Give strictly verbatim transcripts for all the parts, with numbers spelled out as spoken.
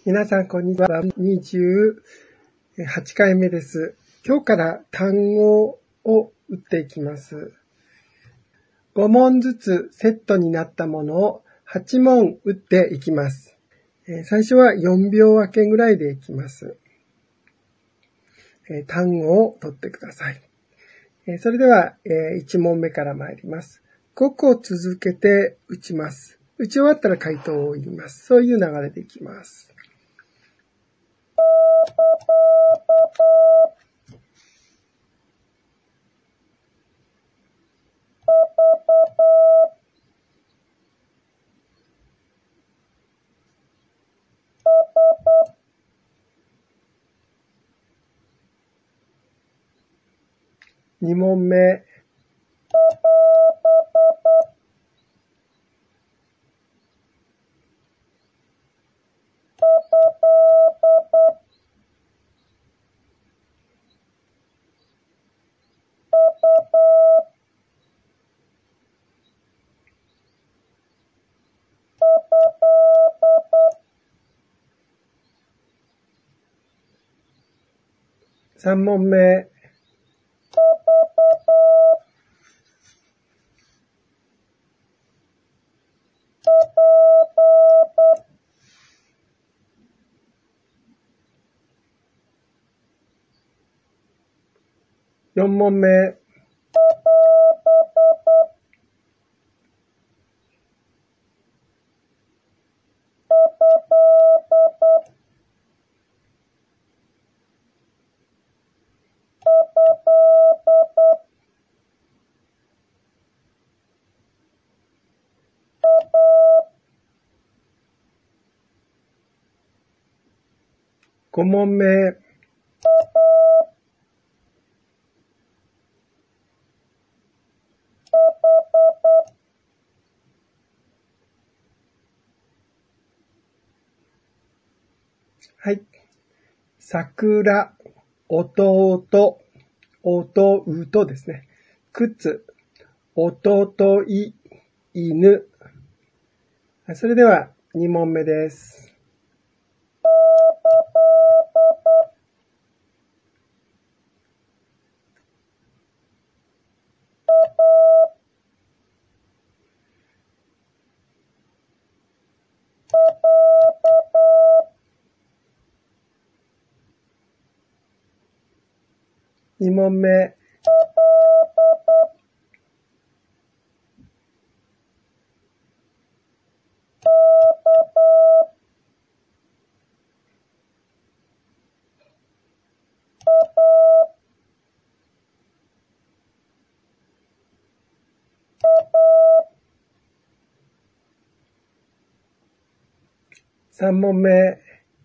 皆さん、こんにちは。にじゅうはちかいめです。今日から単語を打っていきます。ごもんずつセットになったものをはちもん打っていきます。最初はよんびょう分けぐらいでいきます。単語を取ってください。それではいちもんめから参ります。ごこ続けて打ちます。打ち終わったら回答を言います。そういう流れでいきます。にもんめ。さんもんめ。よんもんめ。ごもんめ。はい。桜、弟、弟ですね。靴、弟い、犬。それではにもんめです。にもんめ。さんもんめ。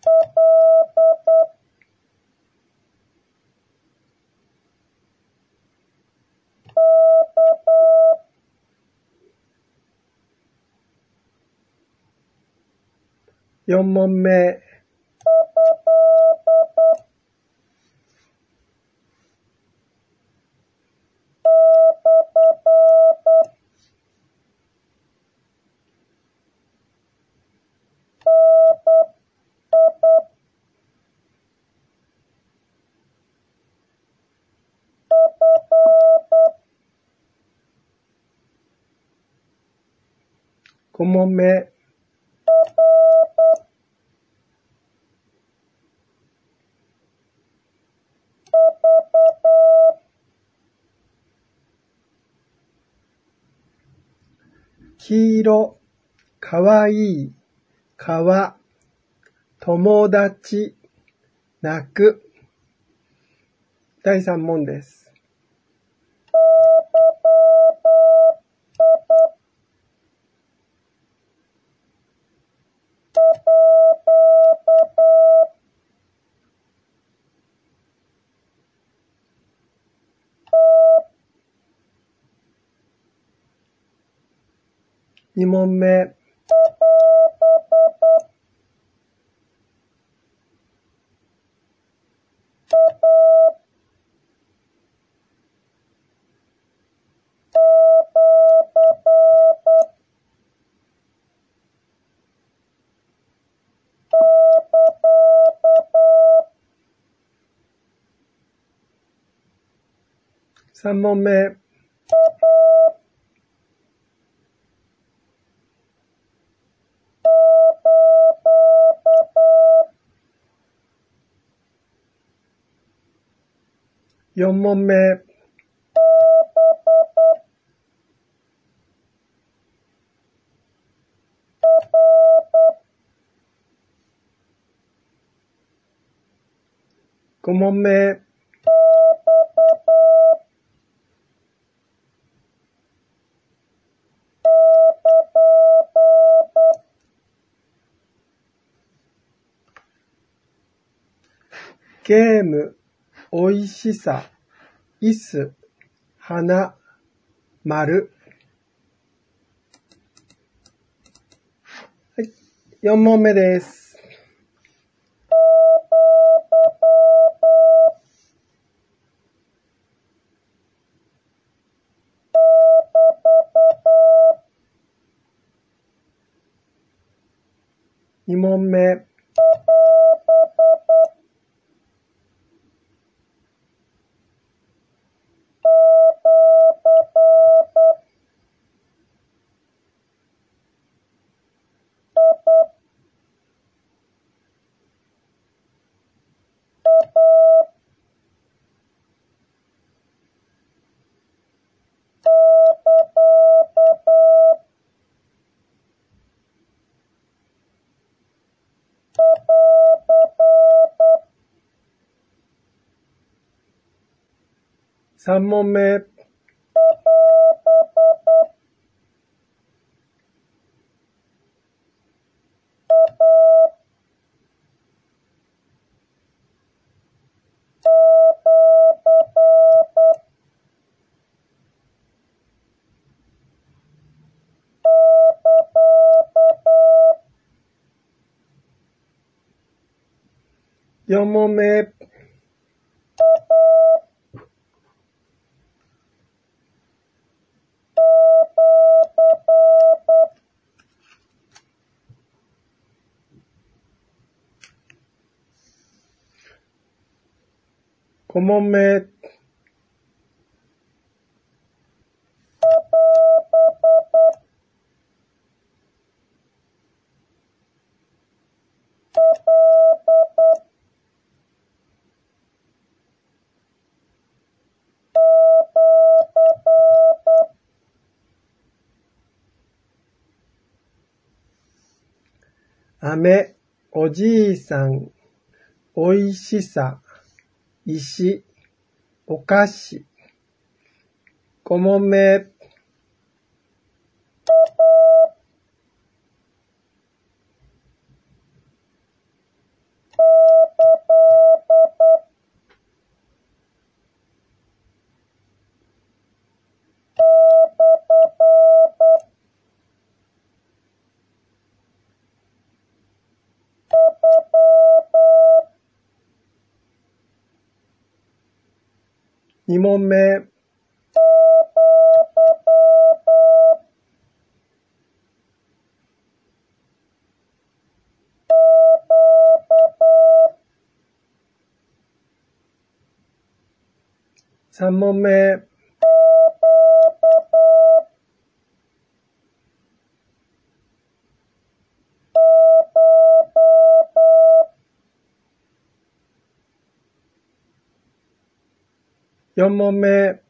よんもんめ。ごもんめ。黄色、かわいい、川、友達、泣く。だいさんもんです。にもんめ。 さん問目。よん問目。ご問目。ゲーム、おいしさ、いす、花、丸。はい、よん問目です。に問目。さん問目。よん問目。ご問目。飴、おじいさん、おいしさ、石、お菓子。ご問目。に問目。さん問目。よん問目。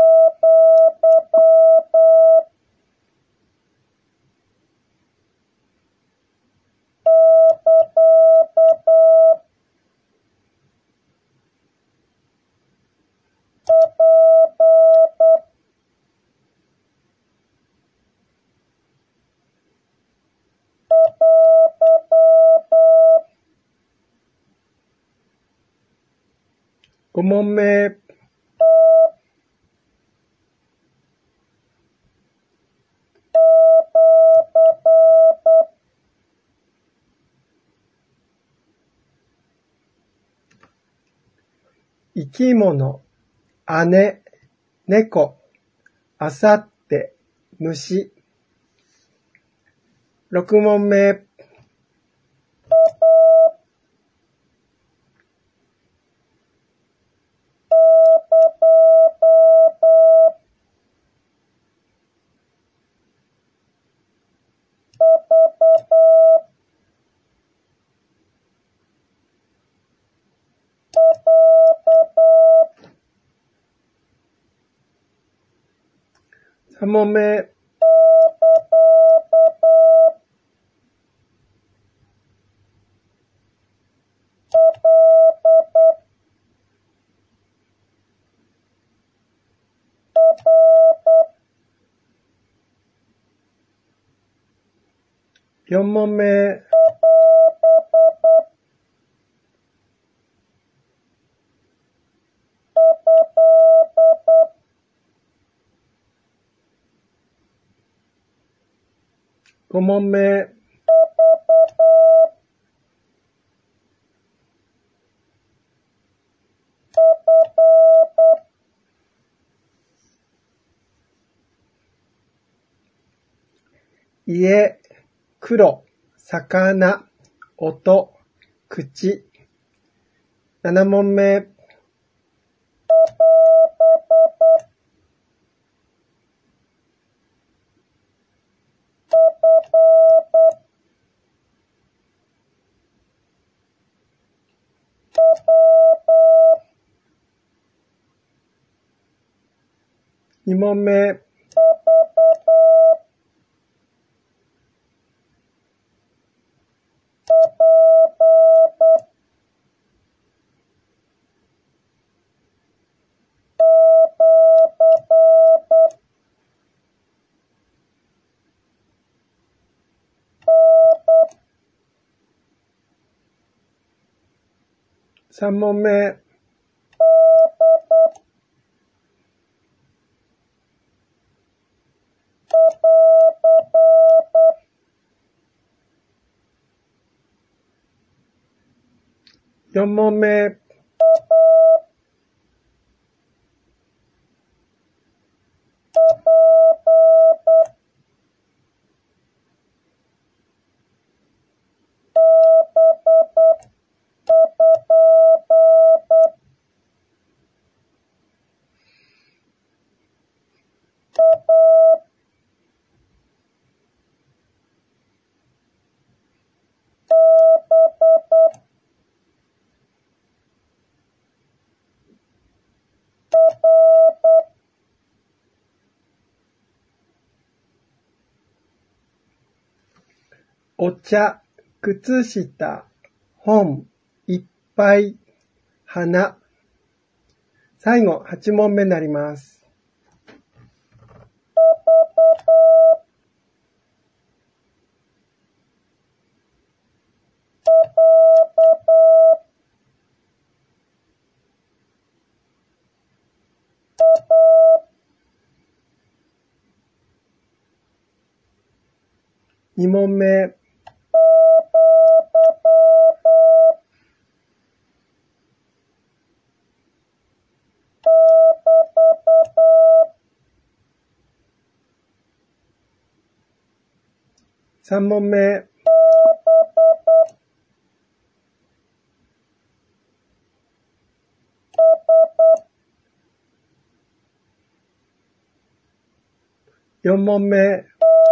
ご問目。生き物、姉、猫、あさって、虫。ろく問目。 さん問目。よん問目。ご問目。家、黒、魚、音、口。なな問目。に問目。さん問目。よん問目。お茶、靴下、本、いっぱい、花。最後、はち問目になります。に問目。さん問目。よん問目。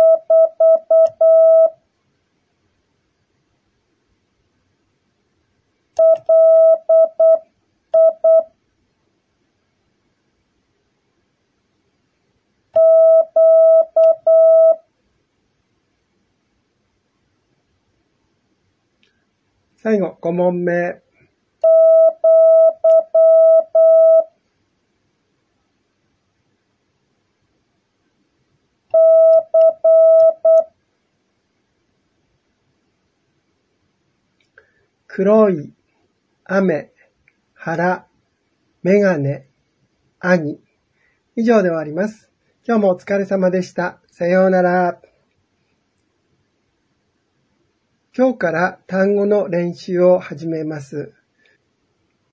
最後、ご問目。黒い、雨、腹、メガネ、兄。以上で終わります。今日もお疲れ様でした。さようなら。今日から単語の練習を始めます。